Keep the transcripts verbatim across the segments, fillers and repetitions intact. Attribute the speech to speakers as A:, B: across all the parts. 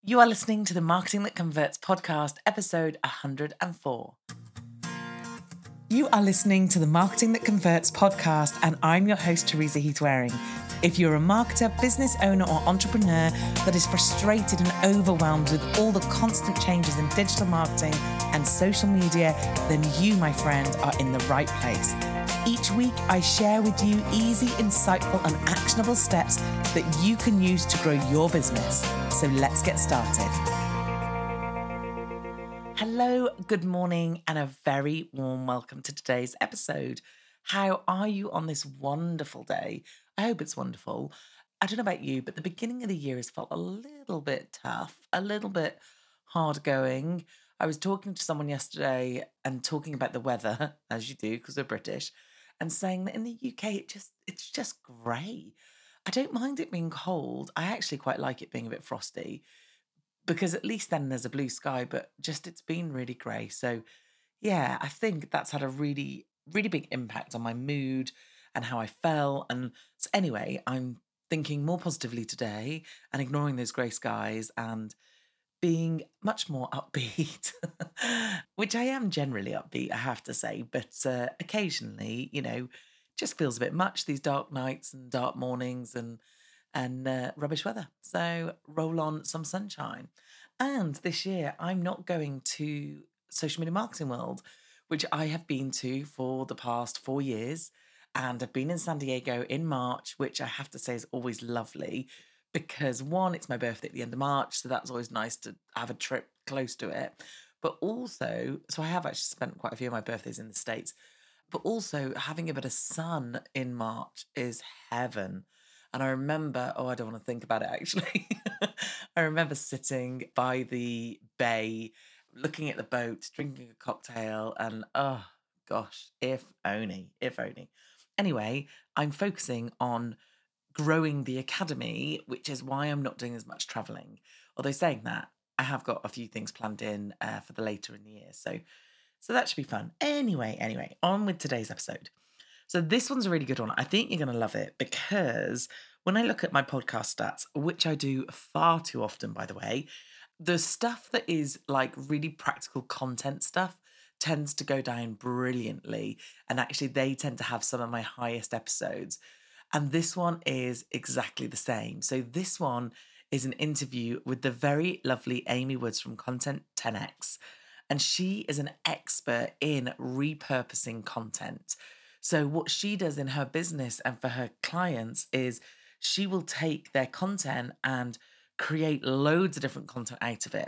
A: You are listening to the Marketing That Converts podcast, episode one hundred four. You are listening to the Marketing That Converts podcast, and I'm your host, Teresa Heath-Wareing. If you're a marketer, business owner, or entrepreneur that is frustrated and overwhelmed with all the constant changes in digital marketing and social media, then you, my friend, are in the right place. Each week, I share with you easy, insightful, and actionable steps that you can use to grow your business. So let's get started. Hello, good morning, and a very warm welcome to today's episode. How are you on this wonderful day? I hope it's wonderful. I don't know about you, but the beginning of the year has felt a little bit tough, a little bit hard going. I was talking to someone yesterday and talking about the weather, as you do, because we're British, and saying that in the U K, it just it's just grey. I don't mind it being cold. I actually quite like it being a bit frosty because at least then there's a blue sky, but just it's been really grey. So yeah, I think that's had a really, really big impact on my mood and how I felt. And so anyway, I'm thinking more positively today and ignoring those grey skies and being much more upbeat, which I am generally upbeat, I have to say. But uh, occasionally, you know, just feels a bit much, these dark nights and dark mornings and and uh, rubbish weather. So roll on some sunshine. And this year, I'm not going to Social Media Marketing World, which I have been to for the past four years. And I've been in San Diego in March, which I have to say is always lovely because one, it's my birthday at the end of March. So that's always nice to have a trip close to it. But also, so I have actually spent quite a few of my birthdays in the States, but also having a bit of sun in March is heaven. And I remember, oh, I don't want to think about it actually. I remember sitting by the bay, looking at the boat, drinking a cocktail, and oh gosh, if only, if only. Anyway, I'm focusing on growing the academy, which is why I'm not doing as much traveling. Although saying that, I have got a few things planned in uh, for the later in the year. So, so that should be fun. Anyway, anyway, on with today's episode. So this one's a really good one. I think you're going to love it because when I look at my podcast stats, which I do far too often, by the way, the stuff that is like really practical content stuff tends to go down brilliantly. And actually, they tend to have some of my highest episodes. And this one is exactly the same. So this one is an interview with the very lovely Amy Woods from Content ten X. And she is an expert in repurposing content. So what she does in her business and for her clients is she will take their content and create loads of different content out of it.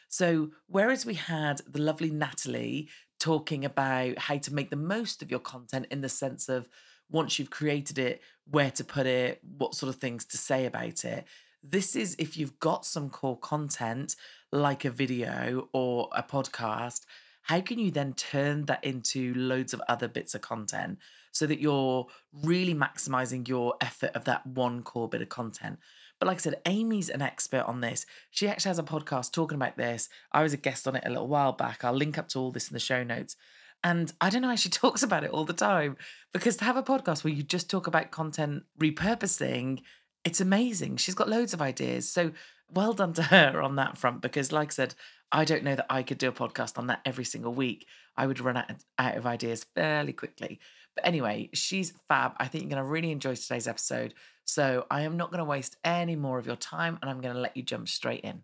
A: So whereas we had the lovely Natalie talking about how to make the most of your content in the sense of once you've created it, where to put it, what sort of things to say about it. This is if you've got some core content like a video or a podcast, how can you then turn that into loads of other bits of content so that you're really maximizing your effort of that one core bit of content? But like I said, Amy's an expert on this. She actually has a podcast talking about this. I was a guest on it a little while back. I'll link up to all this in the show notes. And I don't know how she talks about it all the time, because to have a podcast where you just talk about content repurposing, it's amazing. She's got loads of ideas. So well done to her on that front, because like I said, I don't know that I could do a podcast on that every single week. I would run out, out of ideas fairly quickly. But anyway, she's fab. I think you're going to really enjoy today's episode. So I am not going to waste any more of your time, and I'm going to let you jump straight in.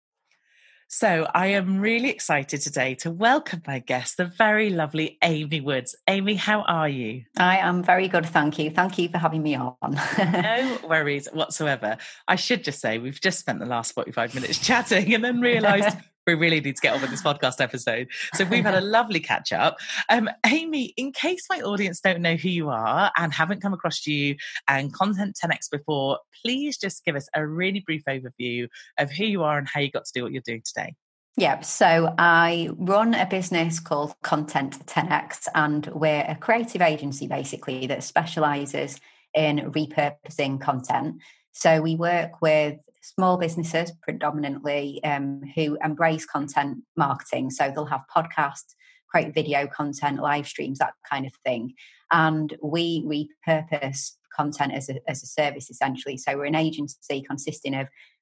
A: So I am really excited today to welcome my guest, the very lovely Amy Woods. Amy, how are you?
B: I am very good, thank you. Thank you for having me on.
A: No worries whatsoever. I should just say we've just spent the last forty-five minutes chatting and then realised we really need to get on with this podcast episode. So we've had a lovely catch up. Um, Amy, in case my audience don't know who you are and haven't come across you and Content ten X before, please just give us a really brief overview of who you are and how you got to do what you're doing today.
B: Yeah, so I run a business called Content ten X, and we're a creative agency basically that specialises in repurposing content. So we work with small businesses predominantly um, who embrace content marketing. So they'll have podcasts, create video content, live streams, that kind of thing. And we repurpose content as a, as a service essentially. So we're an agency consisting of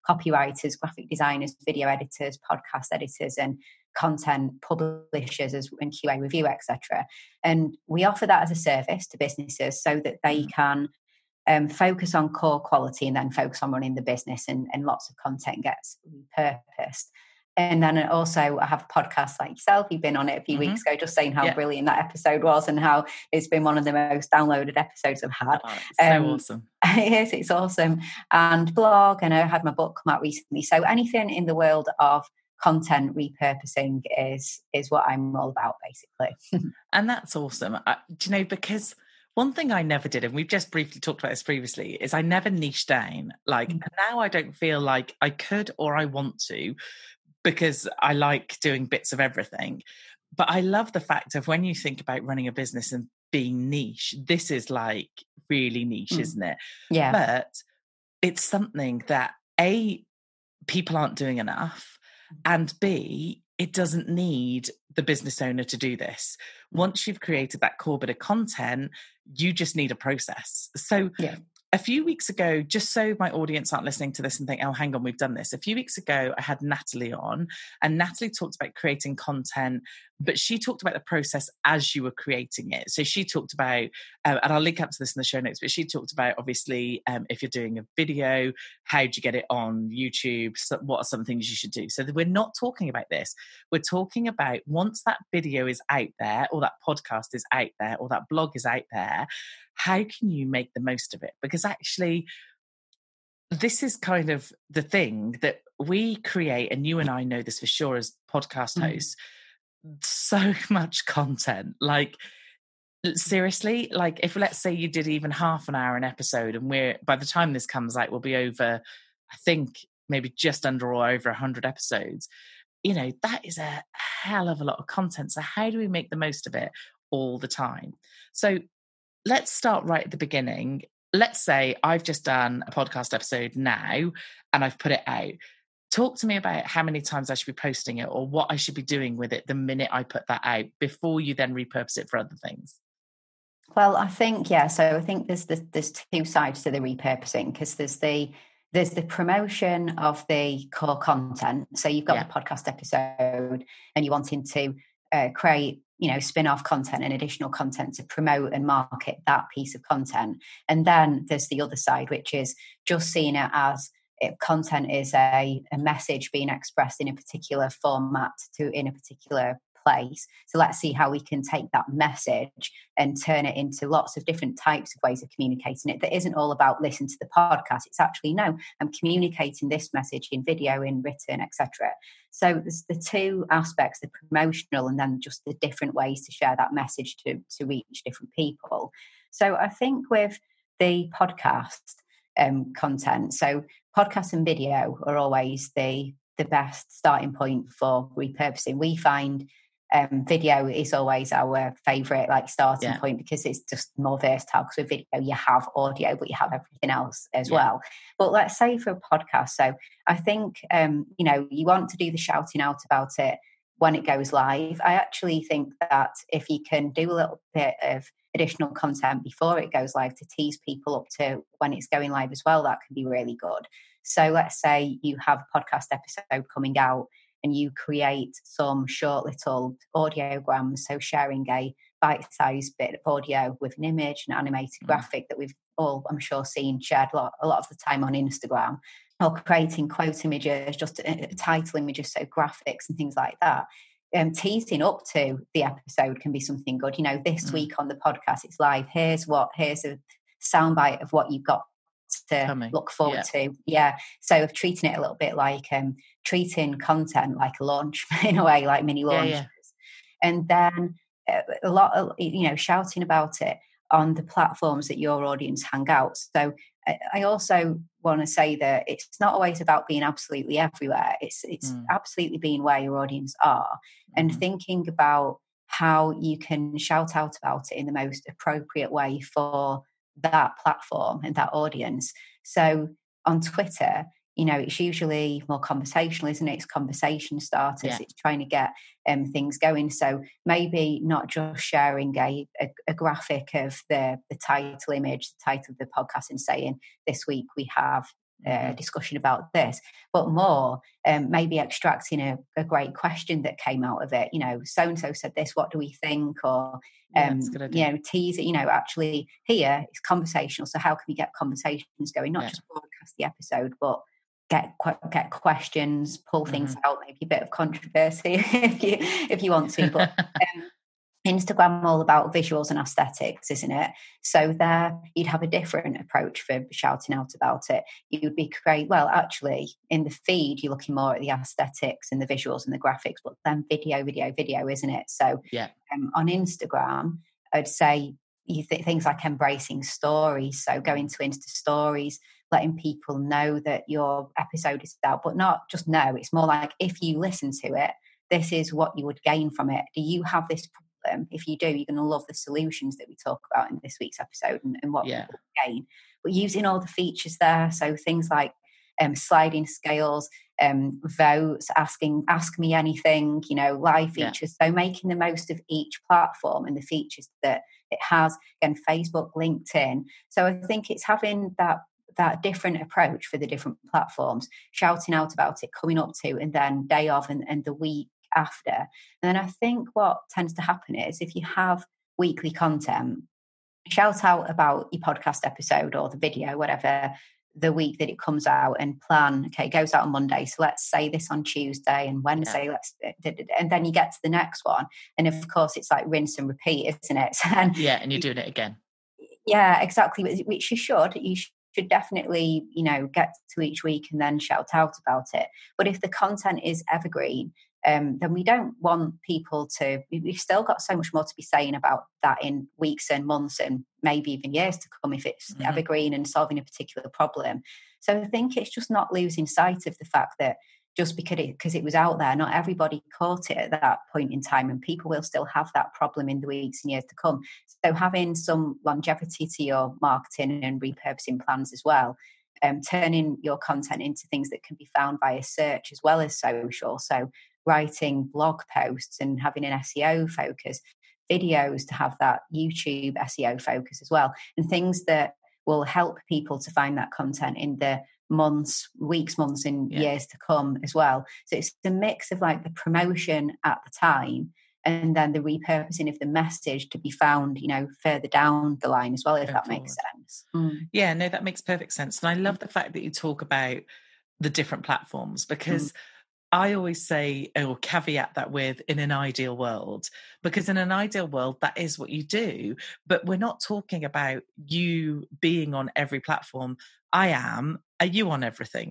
B: copywriters, graphic designers, video editors, podcast editors, and content publishers as and Q A review, et cetera. And we offer that as a service to businesses so that they mm. can um, focus on core quality and then focus on running the business, and, and lots of content gets repurposed. And then also I have a podcast like yourself. You've been on it a few mm-hmm. weeks ago, just saying how yeah. brilliant that episode was and how it's been one of the most downloaded episodes I've had.
A: Oh, it's um, so awesome.
B: It is, it's awesome. And blog, and I had my book come out recently. So anything in the world of content repurposing is is what I'm all about, basically.
A: And that's awesome. I, do you know, because one thing I never did, and we've just briefly talked about this previously, is I never niched down. Like mm-hmm. now I don't feel like I could or I want to, because I like doing bits of everything. But I love the fact of when you think about running a business and being niche, this is like really niche, mm. isn't it?
B: Yeah.
A: But it's something that A, people aren't doing enough, and B, it doesn't need the business owner to do this. Once you've created that core bit of content, you just need a process. So yeah. A few weeks ago, just so my audience aren't listening to this and think, oh, hang on, we've done this. A few weeks ago, I had Natalie on, and Natalie talked about creating content, but she talked about the process as you were creating it. So she talked about, uh, and I'll link up to this in the show notes, but she talked about, obviously, um, if you're doing a video, how do you get it on YouTube? So what are some things you should do? So we're not talking about this. We're talking about once that video is out there, or that podcast is out there, or that blog is out there, how can you make the most of it? Because actually, this is kind of the thing that we create, and you and I know this for sure as podcast hosts, mm. so much content. Like, seriously, like if let's say you did even half an hour an episode, and we're, by the time this comes out, we'll be over, I think, maybe just under or over one hundred episodes. You know, that is a hell of a lot of content. So how do we make the most of it all the time? So let's start right at the beginning. Let's say I've just done a podcast episode now and I've put it out. Talk to me about how many times I should be posting it, or what I should be doing with it the minute I put that out, before you then repurpose it for other things.
B: Well, I think, yeah, so I think there's the, there's two sides to the repurposing, because there's the there's the promotion of the core content. So you've got yeah. the podcast episode and you're wanting to uh, create, you know, spin-off content and additional content to promote and market that piece of content. And then there's the other side, which is just seeing it as it, content is a, a message being expressed in a particular format to in a particular place. So let's see how we can take that message and turn it into lots of different types of ways of communicating it that isn't all about listen to the podcast. It's actually, no, I'm communicating this message in video, in written, et cetera. So there's the two aspects, the promotional and then just the different ways to share that message to, to reach different people. So I think with the podcast um, content, so podcast and video are always the, the best starting point for repurposing. We find Um, video is always our favourite like starting yeah. point, because it's just more versatile. Because with video you have audio, but you have everything else as yeah. well. But let's say for a podcast, so I think um, you know, you want to do the shouting out about it when it goes live. I actually think that if you can do a little bit of additional content before it goes live to tease people up to when it's going live as well, that can be really good. So let's say you have a podcast episode coming out and you create some short little audiograms, so sharing a bite-sized bit of audio with an image, an animated mm. graphic that we've all, I'm sure, seen shared a lot, a lot of the time on Instagram, or creating quote images, just a, a title images, so graphics and things like that. Um, teasing up to the episode can be something good. You know, this mm. week on the podcast, it's live. Here's what, here's a soundbite of what you've got to Coming. look forward yeah. to. Yeah. So treating it a little bit like um, treating content like a launch in a way, like mini launches. Yeah, yeah. And then uh, a lot of, you know, shouting about it on the platforms that your audience hang out. So I, I also want to say that it's not always about being absolutely everywhere. It's, it's mm. absolutely being where your audience are mm. and thinking about how you can shout out about it in the most appropriate way for that platform and that audience. So on Twitter, you know, it's usually more conversational, isn't it? It's conversation starters. Yeah. It's trying to get um, things going. So maybe not just sharing a, a, a graphic of the, the title image, the title of the podcast, and saying, this week we have uh, discussion about this, but more um, maybe extracting a, a great question that came out of it. You know, so and so said this. What do we think? Or
A: Yeah,
B: um,
A: that's a good
B: you
A: idea.
B: know, tease it. You know, actually here it's conversational. So how can we get conversations going? Not
A: Yeah.
B: just broadcast the episode, but get get questions, pull things
A: Mhm.
B: out, maybe a bit of controversy if you if you want to. But um, Instagram all about visuals and aesthetics, isn't it? So there you'd have a different approach for shouting out about it. You would be great. Well, actually, in the feed, you're looking more at the aesthetics and the visuals and the graphics, but then video, video, video, isn't it? So
A: Yeah.
B: um, on Instagram, I'd say you th- things like embracing stories. So going to Insta stories, letting people know that your episode is out, but not just know. It's more like if you listen to it, this is what you would gain from it. Do you have this problem? If you do, you're going to love the solutions that we talk about in this week's episode and, and what
A: Yeah.
B: people gain. But using all the features there, so things like um, sliding scales, um, votes, asking, ask me anything, you know, live features. Yeah. So making the most of each platform and the features that it has. Again, Facebook, LinkedIn. So I think it's having that that different approach for the different platforms, shouting out about it, coming up to, and then day of and, and the week after. And then I think what tends to happen is if you have weekly content, shout out about your podcast episode or the video, whatever, the week that it comes out, and plan, okay, it goes out on Monday. So let's say this on Tuesday, and Wednesday, yeah. let's, and then you get to the next one. And of course, it's like rinse and repeat, isn't it? and
A: yeah, and you're doing it again.
B: Yeah, exactly. Which you should. You should. should definitely, you know, get to each week and then shout out about it. But if the content is evergreen, um, then we don't want people to, we've still got so much more to be saying about that in weeks and months and maybe even years to come if it's mm-hmm. evergreen and solving a particular problem. So I think it's just not losing sight of the fact that just because it, because it was out there, not everybody caught it at that point in time, and people will still have that problem in the weeks and years to come. So having some longevity to your marketing and repurposing plans as well, um, turning your content into things that can be found via search as well as social. So writing blog posts and having an S E O focus, videos to have that YouTube S E O focus as well, and things that will help people to find that content in the months, weeks, months, and yeah. years to come as well. So it's a mix of like the promotion at the time and then the repurposing of the message to be found, you know, further down the line as well, if Going that forward. Makes sense.
A: Mm. Yeah, no, that makes perfect sense. And I love the fact that you talk about the different platforms, because mm. I always say, or caveat that with, in an ideal world, because in an ideal world, that is what you do. But we're not talking about you being on every platform. I am. Are you on everything?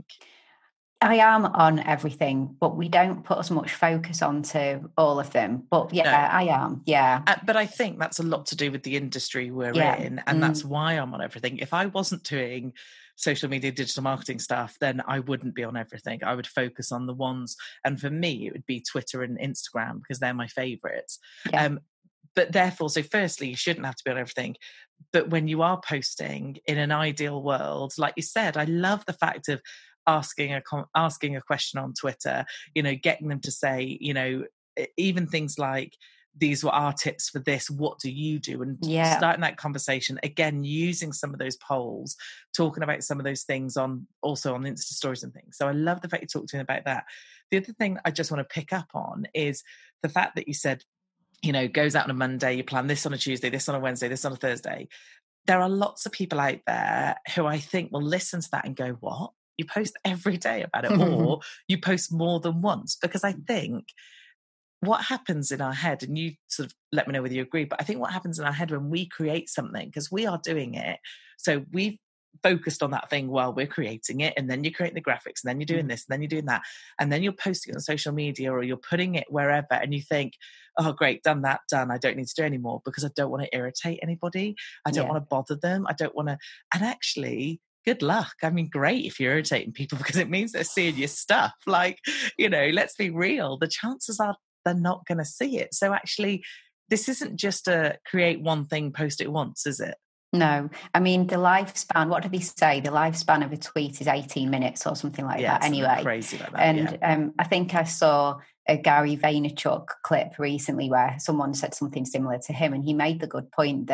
B: I am on everything, but we don't put as much focus onto all of them. But yeah, no. I am. Yeah.
A: Uh, but I think that's a lot to do with the industry we're yeah. in. And mm. that's why I'm on everything. If I wasn't doing social media, digital marketing stuff, then I wouldn't be on everything. I would focus on the ones. And for me, it would be Twitter and Instagram because they're my favorites. Yeah. Um, but therefore, so firstly, you shouldn't have to be on everything. But when you are posting in an ideal world, like you said, I love the fact of asking a asking a question on Twitter, you know, getting them to say, you know, even things like, these were our tips for this, what do you do? And yeah. starting that conversation, again, using some of those polls, talking about some of those things on also on Insta stories and things. So I love the fact you talked to me about that. The other thing I just want to pick up on is the fact that you said, you know, goes out on a Monday, you plan this on a Tuesday, this on a Wednesday, this on a Thursday. There are lots of people out there who I think will listen to that and go, what? You post every day about it, or you post more than once? Because I think what happens in our head, and you sort of let me know whether you agree, but I think what happens in our head when we create something, because we are doing it, so we've focused on that thing while we're creating it, and then you're creating the graphics, and then you're doing this, and then you're doing that, and then you're posting it on social media, or you're putting it wherever, and you think, oh great, done that, done, I don't need to do any more because I don't want to irritate anybody, I don't yeah. want to bother them, I don't want to, and actually, good luck. I mean, great if you're irritating people because it means they're seeing your stuff. Like, you know, let's be real. The chances are they're not going to see it. So actually, this isn't just a create one thing, post it once, is it?
B: No. I mean, the lifespan, what do they say? The lifespan of a tweet is eighteen minutes or something like
A: yeah,
B: that anyway.
A: Crazy like that,
B: and
A: yeah.
B: um, I think I saw a Gary Vaynerchuk clip recently where someone said something similar to him, and he made the good point that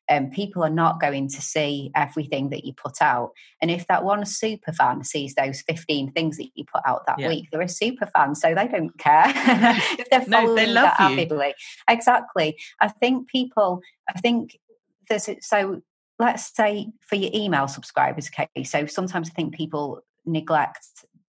B: um, people are not going to see everything that you put out. And if that one super fan sees those fifteen things that you put out that
A: Yeah.
B: week, they're a super fan, so they don't care if they're
A: No,
B: following
A: they love
B: that
A: you.
B: avidly. Exactly. I think people, I think there's, so let's say for your email subscribers, okay, so sometimes I think people neglect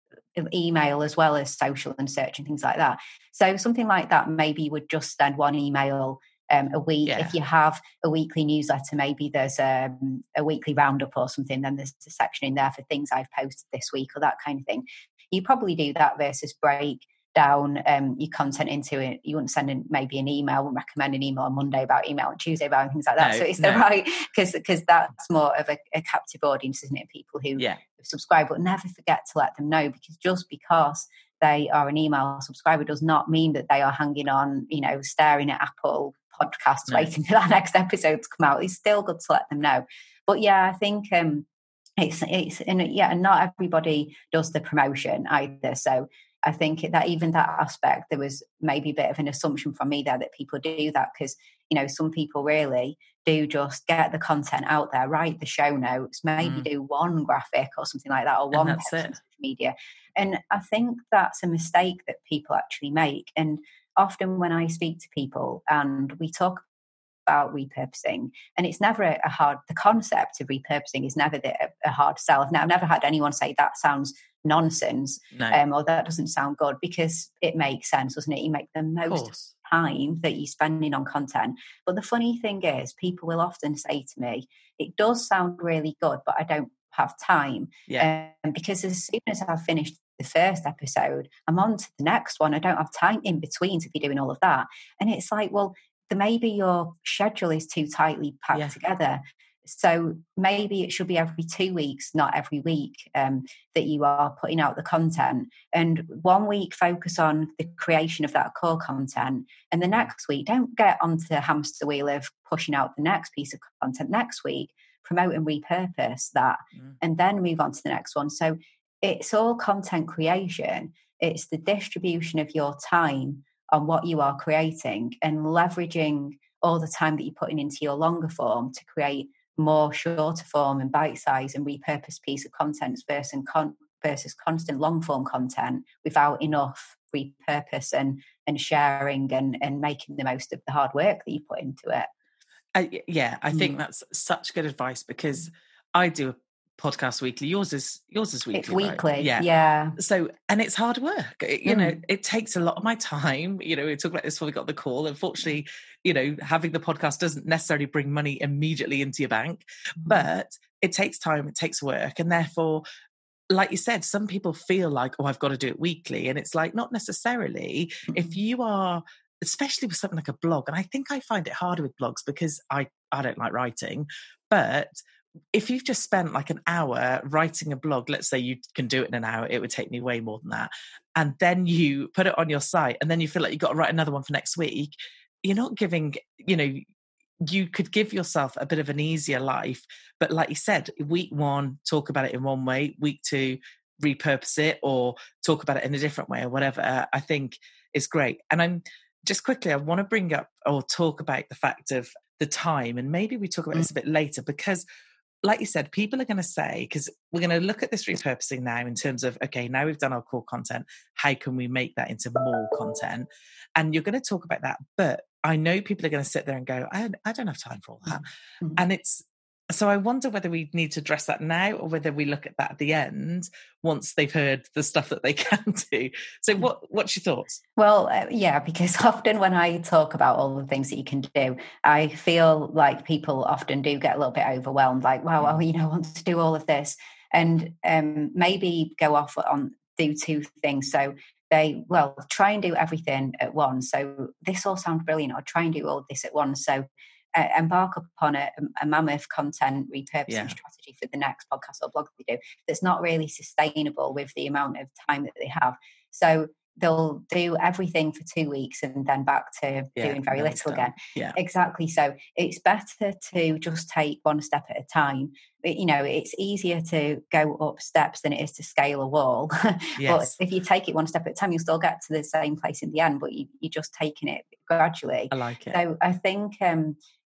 B: email as well as social and search and things like that. So something like that, maybe you would just send one email um, a week.
A: Yeah.
B: If you have a weekly newsletter, maybe there's um, a weekly roundup or something, then there's a section in there for things I've posted this week or that kind of thing. You probably do that versus break down um, your content into it. You wouldn't send in maybe an email and recommend an email on Monday about email and Tuesday about things like that.
A: No,
B: so it's
A: no.
B: the right, because because that's more of a, a captive audience, isn't it? People who
A: yeah.
B: subscribe, but never forget to let them know, because just because they are an email subscriber does not mean that they are hanging on, you know, staring at Apple podcasts,
A: No.
B: waiting for that next episode to come out. It's still good to let them know. But yeah, I think um, it's, it's, and yeah, and not everybody does the promotion either. So I think that even that aspect, there was maybe a bit of an assumption from me there that people do that because, you know, some people really do just get the content out there, write the show notes, maybe
A: Mm.
B: do one graphic or something like that, or
A: And
B: one
A: that's
B: post on
A: it.
B: social media. And I think that's a mistake that people actually make. And often when I speak to people and we talk about repurposing, and it's never a hard, the concept of repurposing is never the, a hard sell. I've never had anyone say that sounds nonsense
A: No.
B: um, or that doesn't sound good, because it makes sense, doesn't it? You make the most of time that you're spending on content. But the funny thing is, people will often say to me, it does sound really good, but I don't have time.
A: Yeah.
B: Um, because as soon as I've finished the first episode, I'm on to the next one. I don't have time in between to be doing all of that. And it's like, well, the, maybe your schedule is too tightly packed
A: Yeah.
B: together. So maybe it should be every two weeks, not every week, um, that you are putting out the content. And one week focus on the creation of that core content. And the next week, don't get onto the hamster wheel of pushing out the next piece of content next week. Promote and repurpose that, mm. and then move on to the next one. So it's all content creation. It's the distribution of your time on what you are creating and leveraging all the time that you're putting into your longer form to create more shorter form and bite size and repurposed piece of content versus, con- versus constant long form content without enough repurpose and, and sharing and, and making the most of the hard work that you put into it.
A: Uh, yeah, I think
B: mm.
A: that's such good advice, because I do a podcast weekly. Yours is yours is weekly.
B: It's weekly,
A: right? yeah.
B: yeah.
A: So, and it's hard work. You
B: mm.
A: know, it takes a lot of my time. You know, we talked about this before we got the call. Unfortunately, you know, having the podcast doesn't necessarily bring money immediately into your bank, mm. but it takes time, it takes work, and therefore, like you said, some people feel like, oh, I've got to do it weekly, and it's like not necessarily. mm. If you are, especially with something like a blog, and I think I find it harder with blogs because I I don't like writing, but if you've just spent like an hour writing a blog, let's say you can do it in an hour, it would take me way more than that. And then you put it on your site and then you feel like you've got to write another one for next week. You're not giving, you know, you could give yourself a bit of an easier life. But like you said, week one, talk about it in one way, week two, repurpose it or talk about it in a different way or whatever, I think is great. And I'm just quickly, I want to bring up or talk about the fact of the time. And maybe we talk about mm. this a bit later, because like you said, people are going to say, because we're going to look at this repurposing now in terms of, okay, now we've done our core content, how can we make that into more content? And you're going to talk about that. But I know people are going to sit there and go, I, I don't have time for all that. Mm-hmm. And it's, so I wonder whether we need to address that now or whether we look at that at the end once they've heard the stuff that they can do. So what, what's your thoughts?
B: Well, uh, yeah, because often when I talk about all the things that you can do, I feel like people often do get a little bit overwhelmed, like, wow, well, you know, I want to do all of this. And um, maybe go off on do two things. So they, well, try and do everything at once. So this all sounds brilliant, or try and do all this at once. So Uh, embark upon a, a mammoth content repurposing yeah. strategy for the next podcast or blog that they do that's not really sustainable with the amount of time that they have. So they'll do everything for two weeks and then back to yeah, doing very little again.
A: Yeah.
B: Exactly. So it's better to just take one step at a time. But, you know, it's easier to go up steps than it is to scale a wall.
A: Yes.
B: But if you take it one step at a time, you'll still get to the same place in the end, but you, you're just taking it gradually.
A: I like it.
B: So I think... Um,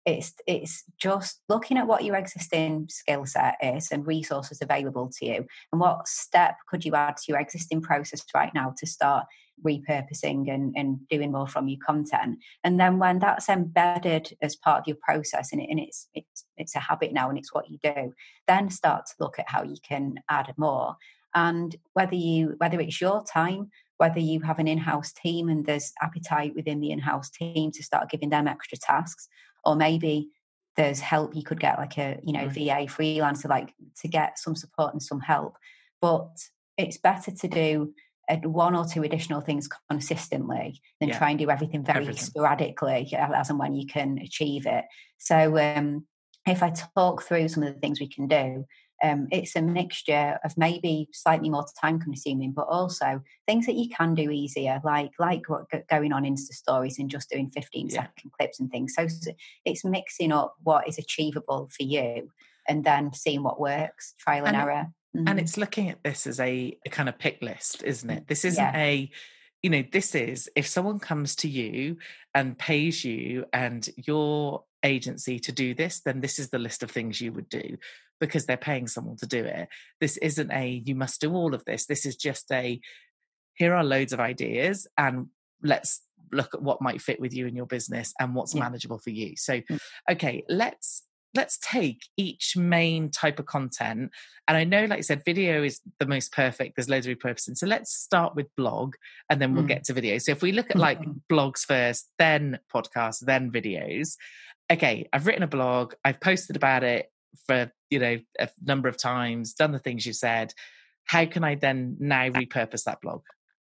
B: it's it's just looking at what your existing skill set is and resources available to you, and what step could you add to your existing process right now to start repurposing and, and doing more from your content. And then when that's embedded as part of your process, and, it, and it's it's it's a habit now and it's what you do, then start to look at how you can add more. And whether you whether it's your time, whether you have an in-house team and there's appetite within the in-house team to start giving them extra tasks, or maybe there's help you could get, like a, you know, V A freelancer, like to get some support and some help. But it's better to do one or two additional things consistently than yeah. try and do everything very everything. sporadically as and when you can achieve it. So um, if I talk through some of the things we can do, um, it's a mixture of maybe slightly more time consuming, but also things that you can do easier, like like going on Insta stories and just doing fifteen yeah. second clips and things. So it's mixing up what is achievable for you and then seeing what works, trial and, and error.
A: Mm-hmm. And it's looking at this as a, a kind of pick list, isn't it? This isn't yeah. a, you know, this is, if someone comes to you and pays you and your agency to do this, then this is the list of things you would do, because they're paying someone to do it. This isn't a, you must do all of this. This is just a, here are loads of ideas and let's look at what might fit with you and your business and what's yeah. manageable for you. So, okay, let's, let's take each main type of content. And I know, like I said, video is the most perfect. There's loads of repurposing. So let's start with blog and then we'll mm. get to video. So if we look at like blogs first, then podcasts, then videos. Okay, I've written a blog. I've posted about it for, you know, a number of times, done the things you said. How can I then now repurpose that blog?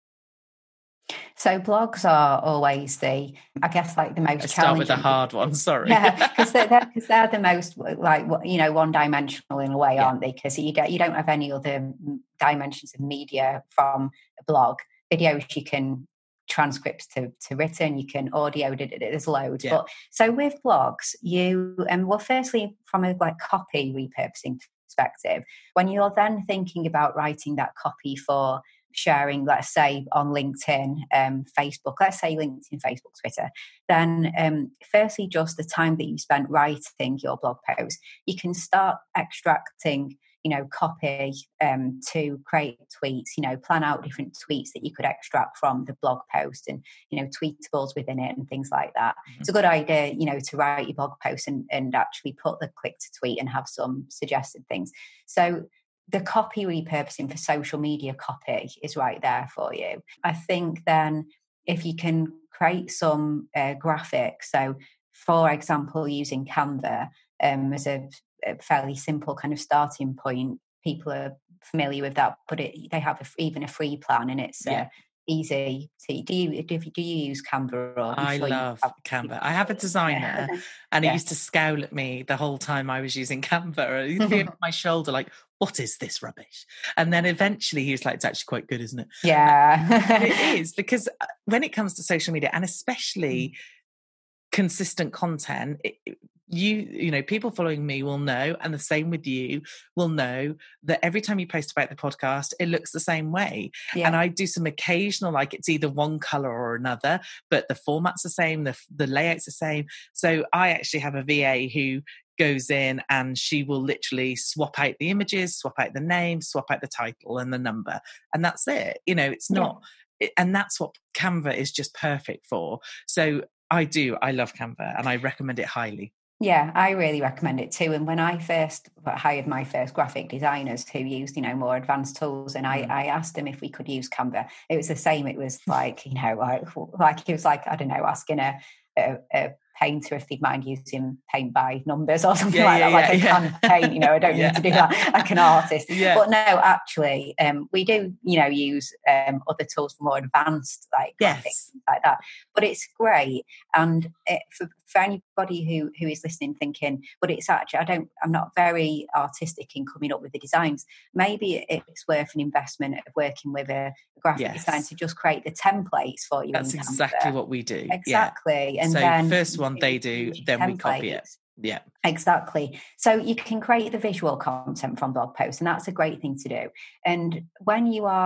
B: So blogs are always the, I guess, like the most
A: Let's
B: challenging.
A: Start with the hard one, sorry.
B: Yeah, because they're, they're, cause they're the most, like, you know, one-dimensional in a way, yeah. aren't they? Because you don't, you don't have any other dimensions of media from a blog. Videos you can transcripts to, to written, you can audio, there's loads. Yeah. But so with blogs, you, and um, well, firstly, from a like copy repurposing perspective, when you're then thinking about writing that copy for sharing, let's say on LinkedIn, um, Facebook, let's say LinkedIn, Facebook, Twitter, then um, firstly, just the time that you spent writing your blog post, you can start extracting, you know, copy um, to create tweets, you know, plan out different tweets that you could extract from the blog post and, you know, tweetables within it and things like that. Mm-hmm. It's a good idea, you know, to write your blog post and, and actually put the click to tweet and have some suggested things. So the copy repurposing for social media copy is right there for you. I think then if you can create some uh, graphics, so for example, using Canva um, as a, a fairly simple kind of starting point, people are familiar with that, but it, they have a, even a free plan and it's yeah. uh, easy to, do you do you, do you use Canva? Or
A: I sure love have, Canva. I have a designer yeah. and he yeah. used to scowl at me the whole time I was using Canva. He'd be on my shoulder like, what is this rubbish? And then eventually he was like, it's actually quite good, isn't it?
B: Yeah.
A: It is, because when it comes to social media and especially mm. consistent content, it, you you know, people following me will know, and the same with you, will know that every time you post about the podcast, it looks the same way. Yeah. And I do some occasional, like it's either one color or another, but the format's the same, the the layout's the same. So I actually have a V A who goes in and she will literally swap out the images, swap out the name, swap out the title and the number, and that's it. You know, it's not, yeah. and that's what Canva is just perfect for. So I do, I love Canva and I recommend it highly.
B: Yeah, I really recommend it too. And when I first hired my first graphic designers who used, you know, more advanced tools, and I, mm. I asked them if we could use Canva, it was the same. It was like, you know, like, like it was like, I don't know, asking a, a, a painter if they'd mind using paint by numbers or something yeah, like yeah, that. Like yeah, I yeah. can paint, you know, I don't yeah. need to do that like an artist. Yeah. But no, actually, um, we do, you know, use um, other tools for more advanced like graphics yes. like that. But it's great, and it, for, for anybody who who is listening, thinking, but it's actually I don't, I'm not very artistic in coming up with the designs. Maybe it's worth an investment of working with a, a graphic yes. designer to just create the templates for you.
A: That's exactly what we do.
B: Exactly,
A: yeah.
B: and
A: so
B: then
A: first one they do, then templates. We copy it. Yeah,
B: exactly. So you can create the visual content from blog posts, and that's a great thing to do. And when you are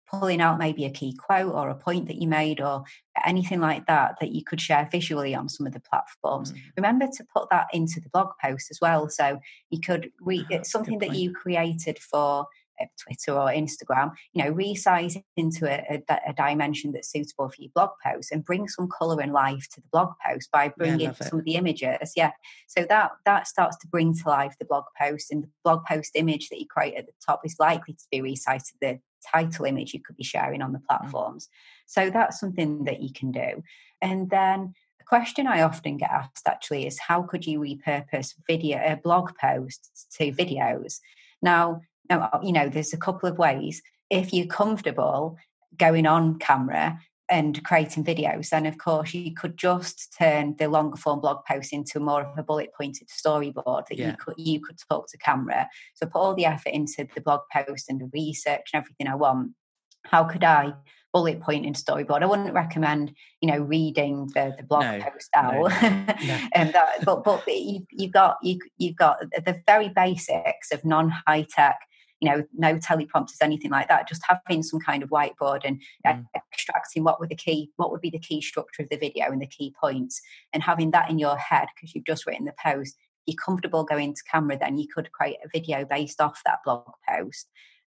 B: pulling out maybe a key quote or a point that you made or anything like that that you could share visually on some of the platforms. Mm. Remember to put that into the blog post as well. So you could read oh, something that you created for Twitter or Instagram, you know, resize into a, a, a dimension that's suitable for your blog post and bring some colour and life to the blog post by bringing yeah, some of the images. Yeah. So that that starts to bring to life the blog post, and the blog post image that you create at the top is likely to be resized to the title image you could be sharing on the platforms. Mm. So that's something that you can do. And then a question I often get asked actually is, how could you repurpose video uh, blog posts to videos? Now, Now, you know, there's a couple of ways. If you're comfortable going on camera and creating videos, then of course you could just turn the longer form blog post into more of a bullet pointed storyboard that yeah. you could you could talk to camera. So put all the effort into the blog post and the research and everything I want. How could I bullet point and storyboard? I wouldn't recommend, you know, reading the, the blog no, post out. No, no, no. and that, but but you you've got you you've got the very basics of non high tech. You know, no teleprompters, anything like that. Just having some kind of whiteboard and mm. extracting what were the key, what would be the key structure of the video and the key points, and having that in your head because you've just written the post. You're comfortable going to camera, then you could create a video based off that blog post.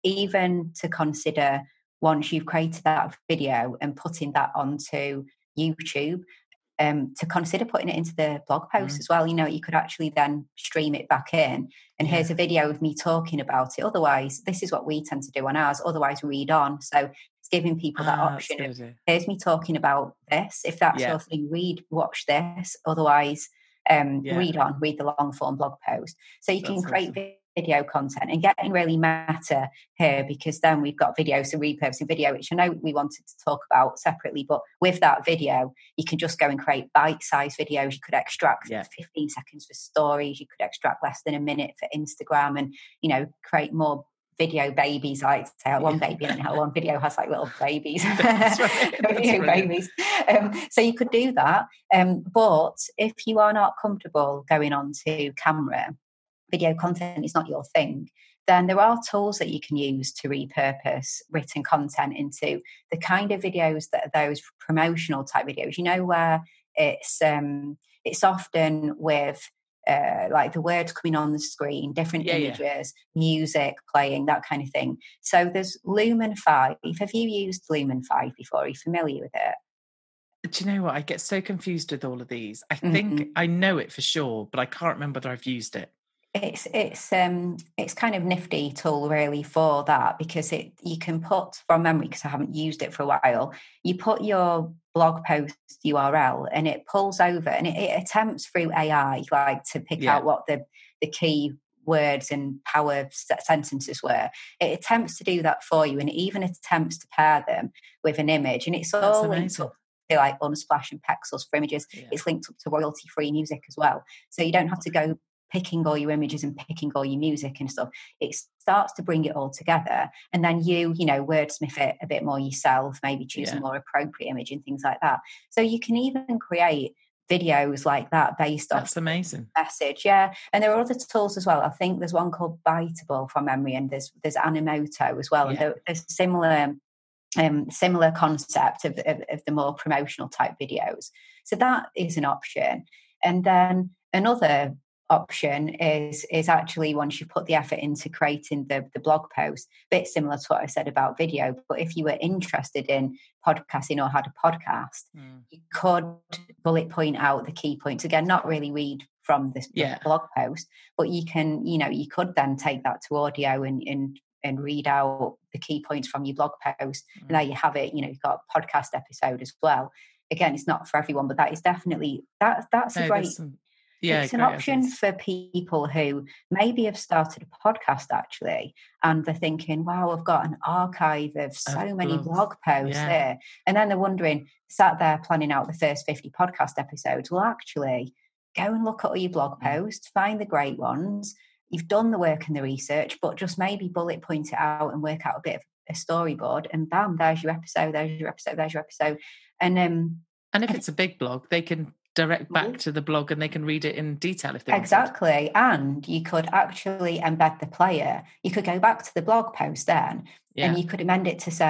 B: Even to consider once you've created that video and putting that onto YouTube. Um, to consider putting it into the blog post mm. as well. You know, you could actually then stream it back in and yeah. here's a video of me talking about it. Otherwise, this is what we tend to do on ours. Otherwise, read on. So it's giving people that ah, option of, here's me talking about this. If that's yeah. your thing, read, watch this. Otherwise, um, yeah. read on, read the long form blog post. So you that's can create awesome. video content and getting really meta here, because then we've got video, so repurposing video, which I know we wanted to talk about separately, but with that video you can just go and create bite-sized videos. You could extract yeah. fifteen seconds for stories, you could extract less than a minute for Instagram, and you know, create more video babies. I like to say one baby and then one video has like little babies. That's right. That's video babies. Um, so you could do that, um, but if you are not comfortable going on to camera, video content is not your thing, then there are tools that you can use to repurpose written content into the kind of videos that are those promotional type videos, you know, where it's um, it's often with uh, like the words coming on the screen, different yeah, images, yeah. music playing, that kind of thing. So there's Lumen five. Have you used Lumen five before? Are you familiar with it?
A: Do you know what? I get so confused with all of these. I think mm-hmm. I know it for sure, but I can't remember whether I've used it.
B: It's it's um it's kind of nifty tool really for that, because it you can put from memory, because I haven't used it for a while, you put your blog post U R L and it pulls over and it, it attempts through A I like to pick yeah. out what the the key words and power sentences were. It attempts to do that for you, and it even attempts to pair them with an image, and it's all linked up to like Unsplash and Pexels for images. Yeah. It's linked up to royalty free music as well, so you don't have to go picking all your images and picking all your music and stuff. It starts to bring it all together, and then you, you know, wordsmith it a bit more yourself, maybe choose yeah. a more appropriate image and things like that. So you can even create videos like that based
A: That's
B: off
A: amazing
B: message. Yeah. And there are other tools as well. I think there's one called Biteable from memory, and there's there's Animoto as well. Yeah. And there's similar um similar concept of, of, of the more promotional type videos. So that is an option. And then another option is is actually, once you put the effort into creating the, the blog post, a bit similar to what I said about video, but if you were interested in podcasting or had a podcast, mm. you could bullet point out the key points. Again, not really read from this yeah. blog post, but you can, you know, you could then take that to audio and, and and read out the key points from your blog post. Mm. And there you have it. You know, you've got a podcast episode as well. Again, it's not for everyone, but that is definitely, that that's no, a great... Yeah, it's an option ideas. For people who maybe have started a podcast actually, and they're thinking, wow, I've got an archive of so of many blogs. blog posts yeah. here. And then they're wondering, sat there planning out the first fifty podcast episodes. Well, actually, go and look at all your blog posts, find the great ones. You've done the work and the research, but just maybe bullet point it out and work out a bit of a storyboard, and bam, there's your episode, there's your episode, there's your episode. And um,
A: and if it's a big blog, they can direct back to the blog and they can read it in detail if they
B: exactly want. And you could actually embed the player. You could go back to the blog post then yeah. and you could amend it to say,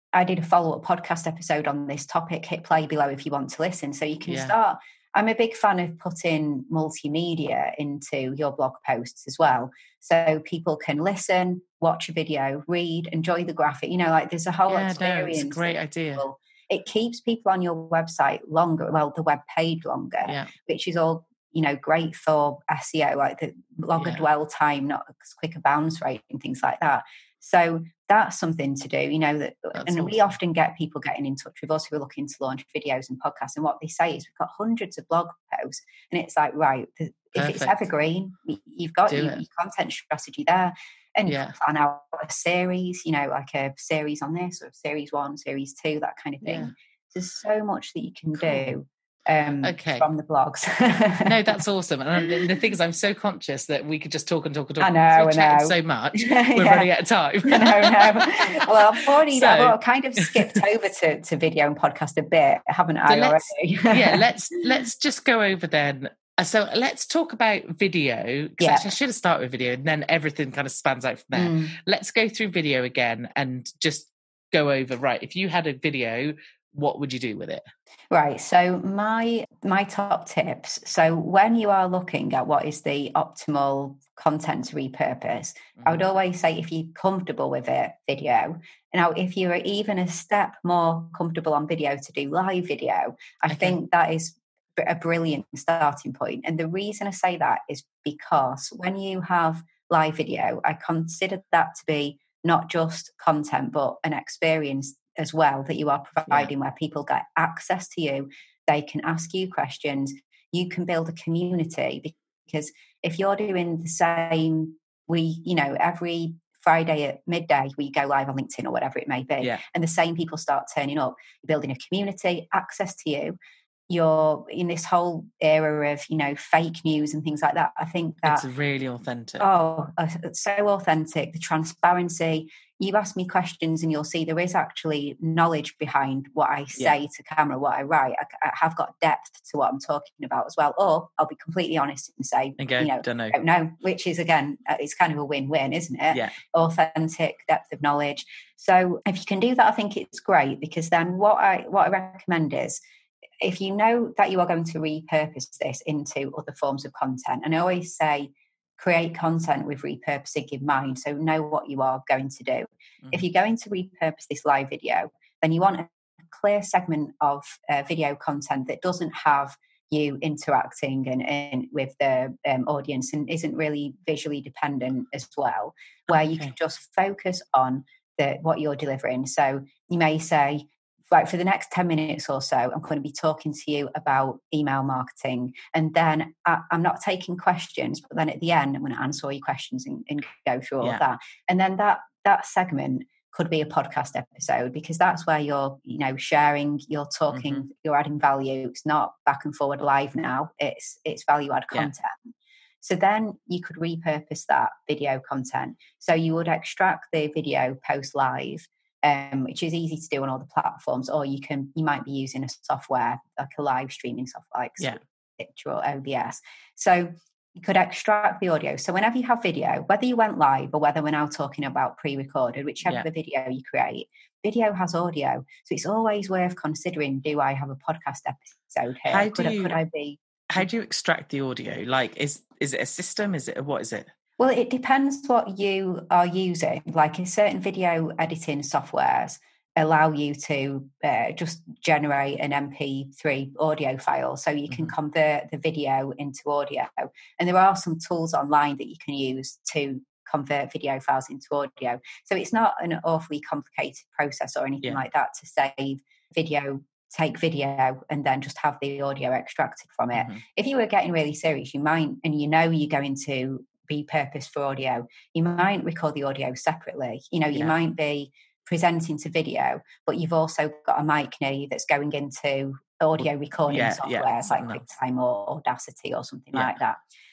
B: I did a follow-up podcast episode on this topic. Hit play below if you want to listen. So you can
A: Yeah.
B: start. I'm a big fan of putting multimedia into your blog posts as well. So people can listen, watch a video, read, enjoy the graphic. You know, like there's a whole
A: Yeah, no,
B: experience.
A: it's a great
B: that
A: idea.
B: people- it keeps people on your website longer, well, the web page longer,
A: Yeah.
B: which is all, you know, great for S E O, like the longer
A: Yeah.
B: dwell time, not quicker bounce rate and things like that. So that's something to do, you know, that,
A: That's
B: and we
A: awesome.
B: often get people getting in touch with us who are looking to launch videos and podcasts. And what they say is, we've got hundreds of blog posts, and it's like, right, the, if it's
A: Perfect.
B: evergreen, y- you've got
A: Do
B: your,
A: it.
B: your content strategy there, and
A: Yeah.
B: you can plan out a series, you know, like a series on this or series one, series two, that kind of thing.
A: Yeah.
B: There's so much that you can
A: Cool.
B: do um,
A: Okay.
B: from the blogs.
A: No, that's awesome. And the, the thing is, I'm so conscious that we could just talk and talk and talk.
B: I know,
A: We've
B: I
A: chatted
B: know.
A: so much,
B: Yeah.
A: we're running out of time.
B: no, no. Well, I've already
A: So-
B: I've kind of skipped over to, to video and podcast a bit, haven't
A: So
B: I
A: let's,
B: already?
A: yeah, let's let's just go over then. Uh, So let's talk about video. 'Cause
B: Yeah.
A: actually I should have started with video, and then everything kind of spans out from there.
B: Mm.
A: Let's go through video again and just go over. Right, if you had a video, what would you do with it?
B: Right. So my my top tips. So when you are looking at what is the optimal content to repurpose, I would
A: Mhm.
B: always say, if you're comfortable with it, video. Now, if you're even a step more comfortable on video, to do live video, I
A: Okay.
B: think that is a brilliant starting point. And the reason I say that is because when you have live video, I consider that to be not just content, but an experience as well that you are providing, where people get access to you. They can ask you questions. You can build a community, because if you're doing the same, we, you know, every Friday at midday, we go live on LinkedIn or whatever it may be,
A: Yeah.
B: and the same people start turning up, you're building a community, access to you. You're in this whole era of, you know, fake news and things like that. I think that
A: It's really authentic.
B: Oh, uh, it's so authentic, the transparency. You ask me questions and you'll see there is actually knowledge behind what I say
A: Yeah.
B: to camera, what I write. I, I have got depth to what I'm talking about as well. Or I'll be completely honest and say,
A: And go,
B: you know,
A: don't know.
B: don't know, which is, again, uh, it's kind of a win-win, isn't it?
A: Yeah.
B: Authentic, depth of knowledge. So if you can do that, I think it's great, because then what I what I recommend is, if you know that you are going to repurpose this into other forms of content, and I always say, create content with repurposing in mind. So know what you are going to do.
A: Mhm.
B: If you're going to repurpose this live video, then you want a clear segment of uh, video content that doesn't have you interacting and, and with the um, audience, and isn't really visually dependent as well, where you
A: Okay.
B: can just focus on the what you're delivering. So you may say, right, for the next ten minutes or so, I'm going to be talking to you about email marketing. And then I, I'm not taking questions, but then at the end, I'm going to answer all your questions and, and go through all
A: Yeah.
B: of that. And then that that segment could be a podcast episode, because that's where you're, you know, sharing, you're talking,
A: Mhm.
B: you're adding value. It's not back and forward live now. It's it's value add
A: Yeah.
B: content. So then you could repurpose that video content. So you would extract the video post live, um, which is easy to do on all the platforms, or you can you might be using a software like a live streaming software like
A: Yeah.
B: Picture or O B S. So you could extract the audio. So whenever you have video, whether you went live or whether we're now talking about pre-recorded, whichever
A: Yeah.
B: the video you create, video has audio. So it's always worth considering, do I have a podcast episode here?
A: How
B: could,
A: do
B: I,
A: you-
B: could I be
A: How do you extract the audio? Like, is is it a system? Is it a, what is it?
B: Well, it depends what you are using. Like, in certain video editing softwares allow you to uh, just generate an M P three audio file, so you can
A: Mhm.
B: convert the video into audio. And there are some tools online that you can use to convert video files into audio. So it's not an awfully complicated process or anything
A: Yeah.
B: like that to save video, take video, and then just have the audio extracted from it.
A: Mhm.
B: If you were getting really serious, you might, and you know you're going to be purposed for audio, you might record the audio separately. You know, you
A: Yeah.
B: might be presenting to video, but you've also got a mic near you that's going into audio recording
A: Yeah,
B: softwares
A: yeah,
B: like
A: something else.
B: QuickTime or Audacity or something
A: Yeah.
B: like that.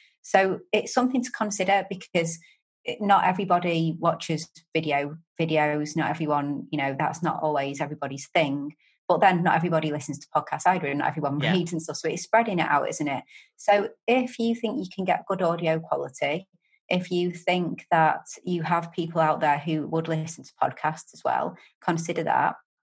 B: So it's something to consider, because it- not everybody watches video videos. Not everyone, you know, that's not always everybody's thing. But then not everybody listens to podcasts either, and not everyone
A: Yeah.
B: reads and stuff. So it's spreading it out, isn't it? So if you think you can get good audio quality, if you think that you have people out there who would listen to podcasts as well, consider that.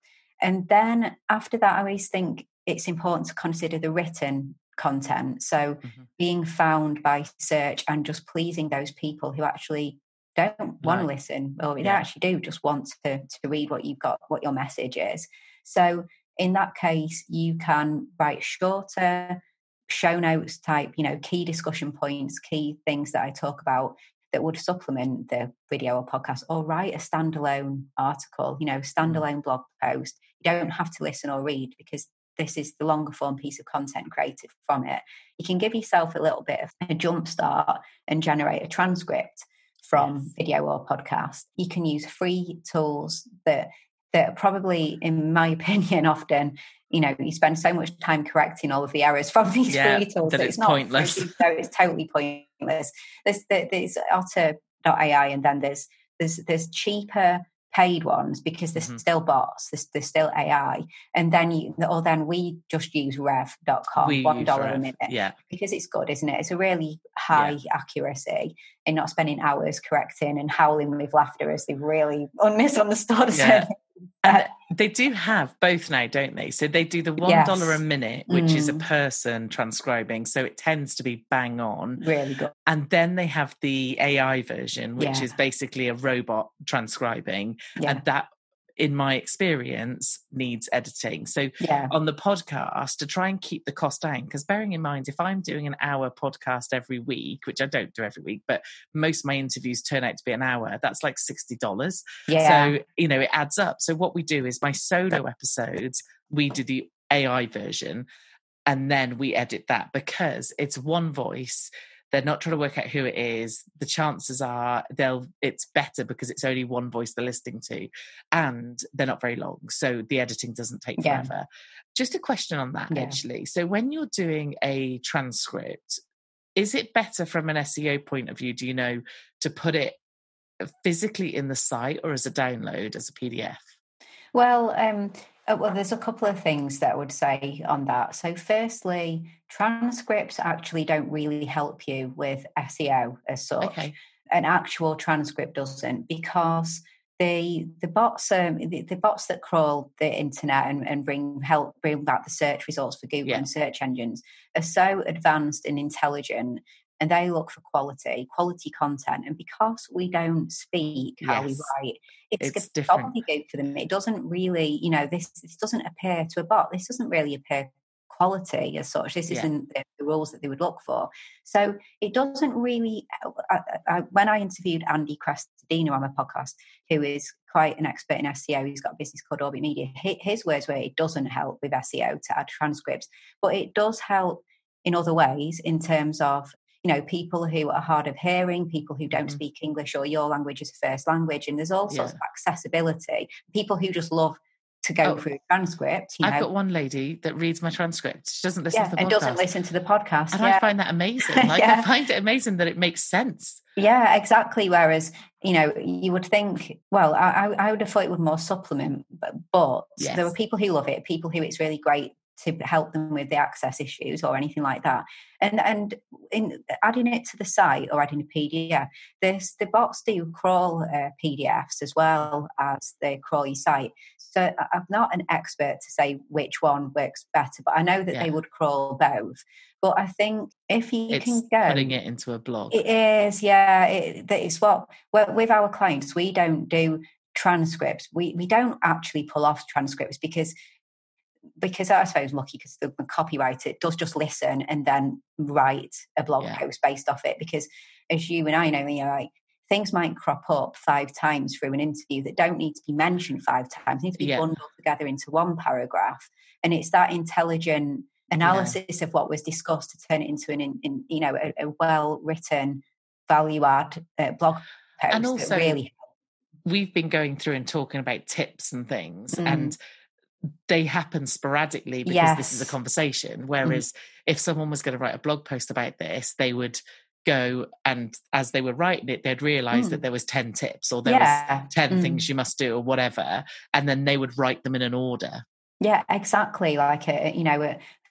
B: and then after that, I always think it's important to consider the written content. So mm-hmm. being found by search and just pleasing those people who actually don't want to listen, or they yeah. actually do just want to, to read what you've got, what your message is. So in that case, you can write shorter show notes type, you know, key discussion points, key things that I talk about that would supplement the video or podcast, or write a standalone article, you know, standalone mm. blog post. You don't have to listen or read, because this is the longer form piece of content created from it. You can give yourself a little bit of a jump start and generate a transcript from yes. video or podcast. You can use free tools that that probably, in my opinion, often, you know, you spend so much time correcting all of the errors from these yeah, free tools
A: that it's, it's not pointless.
B: Free, so it's totally pointless. There's there's otter dot A I, and then there's there's there's cheaper paid ones, because there's mm-hmm. still bots, there's, there's still A I, and then you or then we just use rev dot com, one dollar a minute,
A: yeah,
B: because it's good, isn't it? It's a really high yeah. accuracy, and not spending hours correcting and howling with laughter as they've really misunderstood.
A: Yeah. And they do have both now, don't they? So they do the one dollar yes. a minute, which mm. is a person transcribing, so it tends to be bang on,
B: really good.
A: And then they have the A I version, which
B: yeah.
A: is basically a robot transcribing,
B: yeah.
A: and that, in my experience, needs editing. So
B: yeah.
A: on the podcast, to try and keep the cost down, because bearing in mind, if I'm doing an hour podcast every week, which I don't do every week, but most of my interviews turn out to be an hour, that's like sixty dollars.
B: Yeah.
A: So, you know, it adds up. So what we do is my solo episodes, we do the A I version, and then we edit that, because it's one voice. They're not trying to work out who it is. The chances are they'll it's better because it's only one voice they're listening to, and they're not very long, so the editing doesn't take forever. Yeah. Just a question on that, yeah. actually. So when you're doing a transcript, is it better from an S E O point of view, do you know, to put it physically in the site or as a download, as a P D F?
B: Well, um, well, there's a couple of things that I would say on that. So firstly, transcripts actually don't really help you with S E O as such.
A: Okay.
B: An actual transcript doesn't, because the the bots um, the, the bots that crawl the internet and, and bring help bring back the search results for Google yeah. and search engines are so advanced and intelligent, and they look for quality, quality content. And because we don't speak how yes. we write, it's, it's different for them. It doesn't really, you know, this, this doesn't appear to a bot. This doesn't really appear quality as such. This yeah. isn't the, the rules that they would look for. So it doesn't really, I, I, when I interviewed Andy Crestodina on my podcast, who is quite an expert in S E O, he's got a business called Orbit Media, his words were, it doesn't help with S E O to add transcripts, but it does help in other ways, in terms of, you know, people who are hard of hearing, people who don't mm-hmm. speak English or your language as a first language. And there's all sorts yeah. of accessibility. People who just love to go oh, through a transcript. You
A: I've
B: know.
A: got one lady that reads my transcript. She doesn't listen
B: yeah,
A: to the podcast.
B: And doesn't listen to the podcast.
A: And
B: yeah.
A: I find that amazing. Like, yeah. I find it amazing that it makes sense.
B: Yeah, exactly. Whereas, you know, you would think, well, I, I would have thought it would more supplement, but, but yes. there are people who love it, people who it's really great to help them with the access issues or anything like that. And and in adding it to the site or adding a P D F, this, the bots do crawl uh, P D Fs as well as they crawl your site. So I'm not an expert to say which one works better, but I know that yeah. they would crawl both. But I think if you
A: it's
B: can go...
A: putting it into a blog.
B: It is, yeah. It, it's what... Well, with our clients, we don't do transcripts. We, we don't actually pull off transcripts because... Because I suppose lucky because the copywriter does just listen and then write a blog yeah. post based off it. Because as you and I know, you know, like things might crop up five times through an interview that don't need to be mentioned five times, they need to be yeah. bundled together into one paragraph. And it's that intelligent analysis yeah. of what was discussed to turn it into an, in, in, you know, a, a well written value add uh, blog post.
A: And also,
B: that really
A: we've been going through and talking about tips and things, mm. and they happen sporadically because yes. this is a conversation. Whereas mm. if someone was going to write a blog post about this, they would go and as they were writing it, they'd realise mm. that there was ten tips or there yeah. was ten mm. things you must do or whatever. And then they would write them in an order.
B: Yeah, exactly. Like, a, you know, a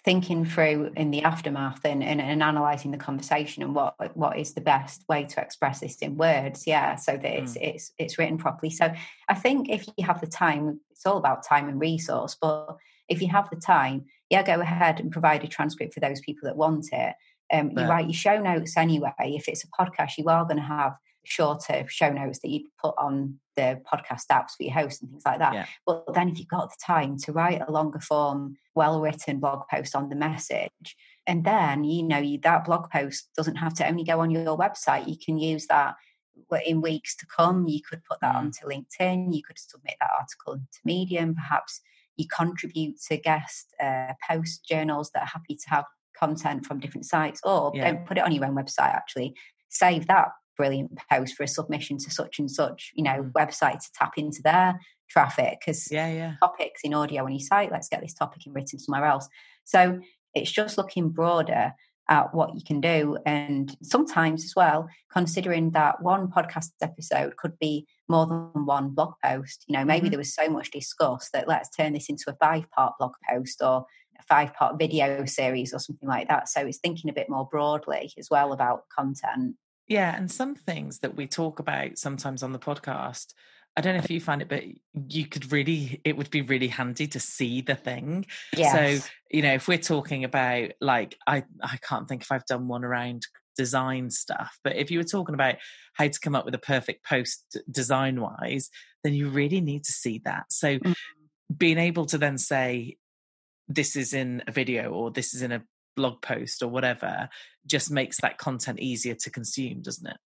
B: thinking through in the aftermath and, and, and analysing the conversation and what what is the best way to express this in words, yeah, so that it's mm. it's it's written properly. So I think if you have the time, it's all about time and resource, but if you have the time, yeah, go ahead and provide a transcript for those people that want it. Um, you write your show notes anyway. If it's a podcast, you are going to have shorter show notes that you put on the podcast apps for your hosts and things like that.
A: Yeah.
B: But then if you've got the time to write a longer form, well-written blog post on the message, and then, you know, you, that blog post doesn't have to only go on your website. You can use that in weeks to come. You could put that mm. onto LinkedIn. You could submit that article into Medium. Perhaps you contribute to guest uh, post journals that are happy to have content from different sites, or yeah. don't put it on your own website. Actually, save that brilliant post for a submission to such and such, you know, mm. website to tap into their traffic, because
A: yeah, yeah.
B: topics in audio on your site, let's get this topic in written somewhere else. So it's just looking broader at what you can do, and sometimes as well considering that one podcast episode could be more than one blog post. You know, maybe mm-hmm. there was so much discussed that let's turn this into a five-part blog post or a five-part video series or something like that. So it's thinking a bit more broadly as well about content.
A: Yeah, and some things that we talk about sometimes on the podcast, I don't know if you find it, but you could really, it would be really handy to see the thing.
B: Yes.
A: So, you know, if we're talking about, like, I, I can't think if I've done one around design stuff, but if you were talking about how to come up with a perfect post design wise, then you really need to see that. So mm. being able to then say, this is in a video or this is in a blog post or whatever, just makes that content easier to consume, doesn't it?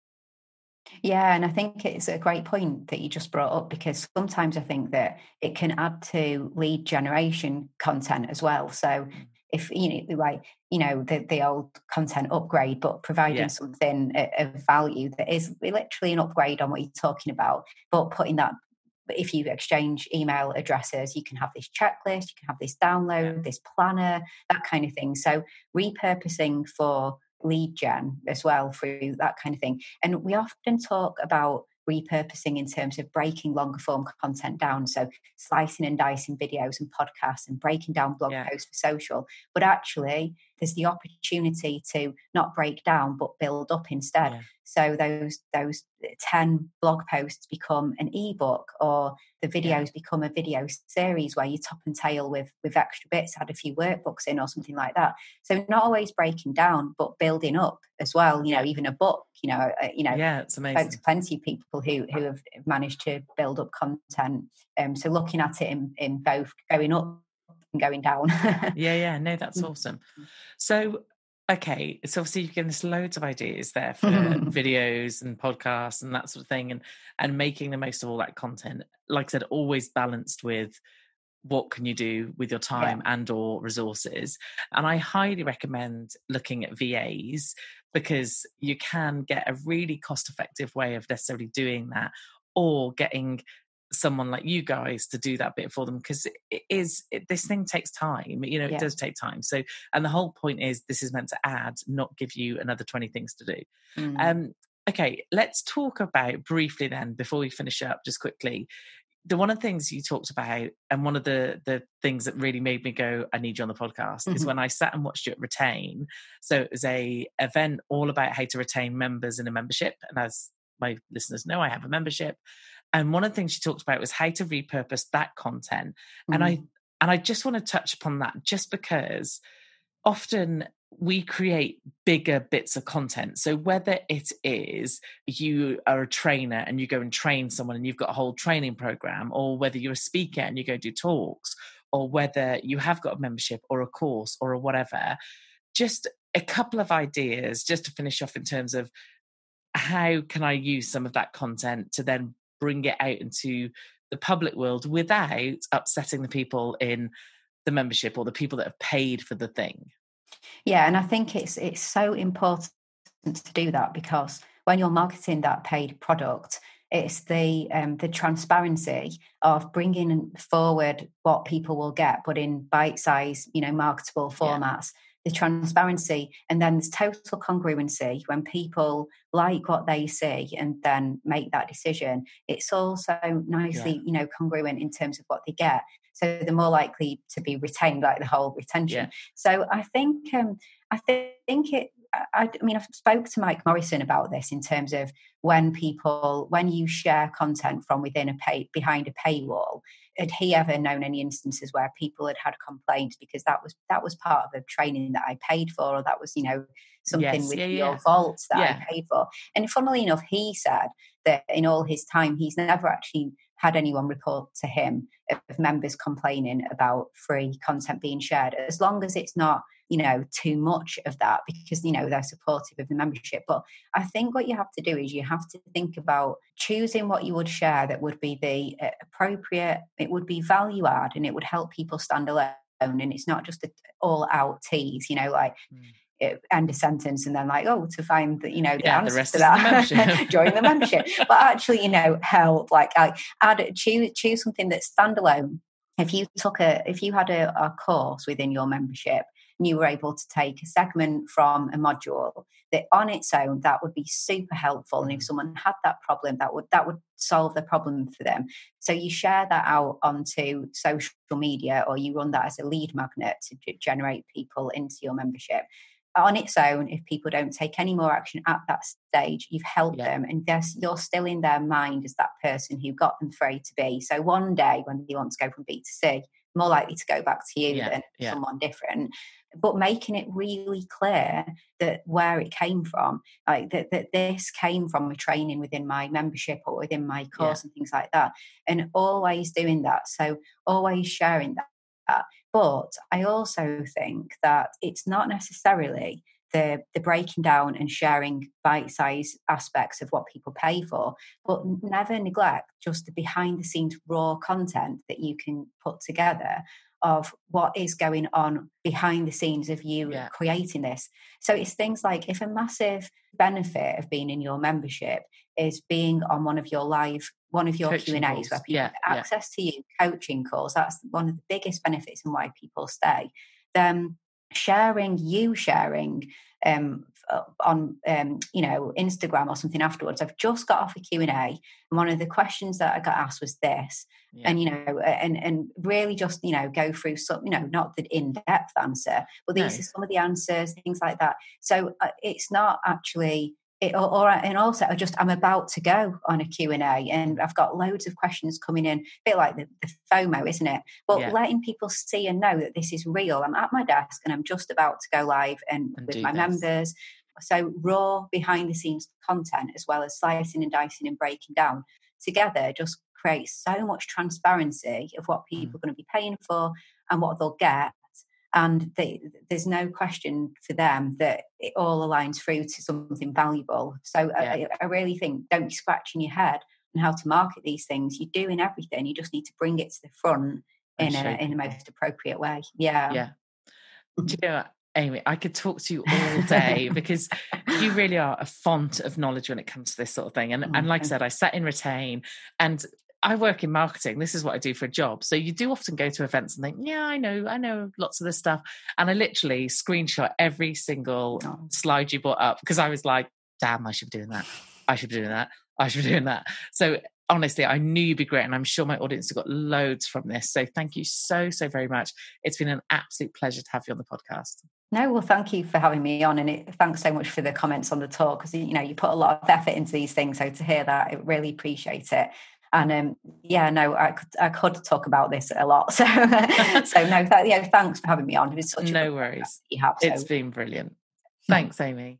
B: Yeah, and I think it's a great point that you just brought up, because sometimes I think that it can add to lead generation content as well. So if, you know, like, you know, the, the old content upgrade, but providing yeah. something of value that is literally an upgrade on what you're talking about, but putting that, if you exchange email addresses, you can have this checklist, you can have this download, yeah. this planner, that kind of thing. So repurposing for lead gen as well through that kind of thing. And we often talk about repurposing in terms of breaking longer form content down, so slicing and dicing videos and podcasts and breaking down blog yeah. posts for social. But actually there's the opportunity to not break down but build up instead. Yeah. So those those ten blog posts become an ebook, or the videos yeah. become a video series where you top and tail with with extra bits, add a few workbooks in or something like that. So not always breaking down but building up as well. You know, even a book. You know, uh, you know.
A: Yeah, it's amazing.
B: Spoke to plenty of people who who have managed to build up content. Um, so looking at it in in both going up and going down.
A: yeah, yeah, no, that's awesome. So. Okay, so obviously you've given us loads of ideas there for videos and podcasts and that sort of thing, and and making the most of all that content. Like I said, always balanced with what can you do with your time yeah. and or resources. And I highly recommend looking at V As, because you can get a really cost-effective way of necessarily doing that, or getting someone like you guys to do that bit for them, because it is it, this thing takes time, you know, it yeah. does take time. So, and the whole point is this is meant to add, not give you another twenty things to do. Mm. Um, okay, let's talk about briefly then, before we finish up, just quickly, the one of the things you talked about, and one of the the things that really made me go, I need you on the podcast, mm-hmm. is when I sat and watched you at Retain. So it was a event all about how to retain members in a membership, and as my listeners know, I have a membership. And one of the things she talked about was how to repurpose that content. Mm. And I and I just want to touch upon that, just because often we create bigger bits of content. So whether it is you are a trainer and you go and train someone and you've got a whole training program, or whether you're a speaker and you go do talks, or whether you have got a membership or a course or a whatever, just a couple of ideas just to finish off in terms of how can I use some of that content to then bring it out into the public world without upsetting the people in the membership or the people that have paid for the thing.
B: Yeah, and I think it's it's so important to do that, because when you're marketing that paid product, it's the um, the transparency of bringing forward what people will get, but in bite-sized, you know, marketable formats. Yeah. the transparency, and then there's total congruency when people like what they see and then make that decision. It's also nicely,
A: Yeah.
B: you know, congruent in terms of what they get. So they're more likely to be retained, like the whole retention.
A: Yeah.
B: So I think, um, I think it, I, I mean, I've spoke to Mike Morrison about this in terms of when people, when you share content from within a pay, behind a paywall, had he ever known any instances where people had had complaints because that was that was part of the training that I paid for, or that was, you know, something
A: Yes.
B: with
A: Yeah.
B: your
A: Yeah.
B: vaults that
A: Yeah.
B: I paid for. And funnily enough, he said that in all his time, he's never actually had anyone report to him of members complaining about free content being shared, as long as it's not, you know, too much of that, because, you know, they're supportive of the membership. But I think what you have to do is you have to think about choosing what you would share that would be the uh, appropriate, it would be value add, and it would help people stand alone. And it's not just an all out tease, you know, like
A: Mm.
B: it, end a sentence and then like, oh, to find the, you know, the
A: Yeah, the
B: answer
A: rest
B: to
A: is in the
B: that,
A: membership.
B: join the membership. But actually, you know, help, like I add, choose, choose something that's standalone. If you took a, if you had a, a course within your membership and you were able to take a segment from a module, that on its own, that would be super helpful. And if
A: Mm.
B: someone had that problem, that would, that would solve the problem for them. So you share that out onto social media, or you run that as a lead magnet to g- generate people into your membership. On its own, if people don't take any more action at that stage, you've helped
A: Yeah.
B: them, and you're still in their mind as that person who got them for A to B. So one day when they want to go from B to C, more likely to go back to you
A: Yeah.
B: than
A: Yeah.
B: someone different. But making it really clear that where it came from, like that, that this came from a training within my membership or within my course,
A: Yeah.
B: and things like that. And always doing that. So always sharing that. But I also think that it's not necessarily the, the breaking down and sharing bite-sized aspects of what people pay for, but never neglect just the behind-the-scenes raw content that you can put together of what is going on behind the scenes of you
A: Yeah.
B: creating this. So it's things like, if a massive benefit of being in your membership is being on one of your live, one of your Q
A: Coaching
B: and A's
A: calls.
B: where people
A: Yeah.
B: get
A: Yeah.
B: access to you, coaching calls, that's one of the biggest benefits and why people stay. Then sharing, you sharing um, on, um, you know, Instagram or something afterwards. I've just got off a Q and A, and one of the questions that I got asked was this.
A: Yeah.
B: And, you know, and, and really just, you know, go through some, you know, not the in-depth answer, but these
A: No.
B: are some of the answers, things like that. So uh, it's not actually, it, or, or, and also I just, I'm about to go on a Q and A, and I've got loads of questions coming in, a bit like the, the FOMO, isn't it? But
A: Yeah.
B: letting people see and know that this is real. I'm at my desk and I'm just about to go live and,
A: And
B: with
A: do
B: my
A: this.
B: members. So raw behind the scenes content, as well as slicing and dicing and breaking down together, just creates so much transparency of what people
A: Mm.
B: are going to be paying for and what they'll get. And they, there's no question for them that it all aligns through to something valuable. So
A: Yeah.
B: I, I really think, don't be scratching your head on how to market these things. You're doing everything. You just need to bring it to the front
A: And
B: in a,
A: show
B: in the
A: people.
B: most appropriate way. Yeah.
A: Yeah. Do you know what, Amy, I could talk to you all day because you really are a font of knowledge when it comes to this sort of thing. And,
B: Oh,
A: and like I
B: thank
A: said, I sat in Retain, and I work in marketing. This is what I do for a job. So you do often go to events and think, yeah, I know, I know lots of this stuff. And I literally screenshot every single
B: Oh.
A: slide you brought up because I was like, damn, I should be doing that. I should be doing that. I should be doing that. So honestly, I knew you'd be great. And I'm sure my audience have got loads from this. So thank you so, so very much. It's been an absolute pleasure to have you on the podcast.
B: No, well, thank you for having me on, and it, thanks so much for the comments on the talk, because you know you put a lot of effort into these things. So to hear that, I really appreciate it. And um, yeah, no, I could I could talk about this a lot. So so no, th- yeah, thanks for having me on. It was such a
A: No
B: good
A: worries.
B: you have. So.
A: It's been brilliant. Thanks, Amy.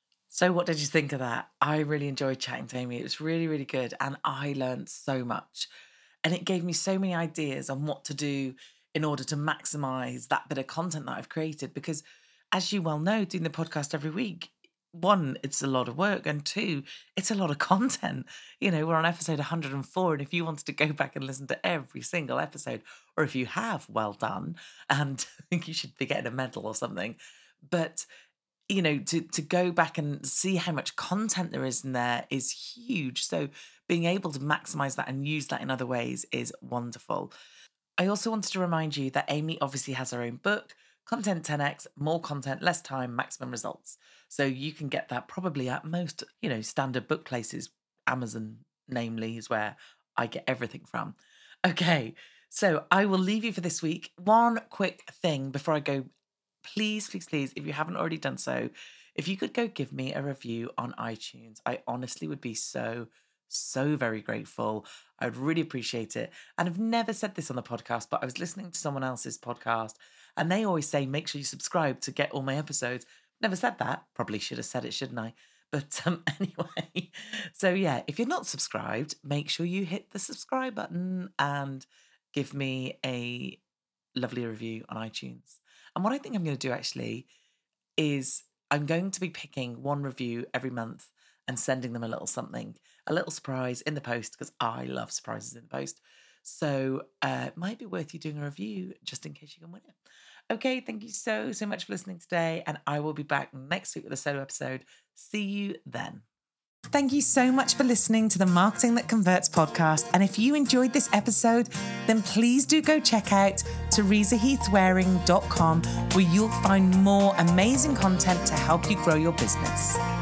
A: So what did you think of that? I really enjoyed chatting to Amy. It was really, really good. And I learned so much. And it gave me so many ideas on what to do in order to maximize that bit of content that I've created. Because as you well know, doing the podcast every week, one, it's a lot of work. And two, it's a lot of content. You know, we're on episode one hundred and four. And if you wanted to go back and listen to every single episode, or if you have, well done. And I think you should be getting a medal or something. But you know, to to go back and see how much content there is in there is huge. So being able to maximize that and use that in other ways is wonderful. I also wanted to remind you that Amy obviously has her own book Content ten X, more content, less time, maximum results. So you can get that probably at most, you know, standard book places. Amazon, namely, is where I get everything from. Okay, so I will leave you for this week. One quick thing before I go. Please, please, please, if you haven't already done so, if you could go give me a review on iTunes, I honestly would be so, so very grateful. I'd really appreciate it. And I've never said this on the podcast, but I was listening to someone else's podcast and they always say, make sure you subscribe to get all my episodes. Never said that. Probably should have said it, shouldn't I? But um, anyway, so yeah, if you're not subscribed, make sure you hit the subscribe button and give me a lovely review on iTunes. And what I think I'm going to do actually is I'm going to be picking one review every month and sending them a little something, a little surprise in the post, because I love surprises in the post. So uh, it might be worth you doing a review just in case you can win it. Okay, thank you so, so much for listening today. And I will be back next week with a solo episode. See you then. Thank you so much for listening to the Marketing That Converts podcast. And if you enjoyed this episode, then please do go check out teresa heath waring dot com, where you'll find more amazing content to help you grow your business.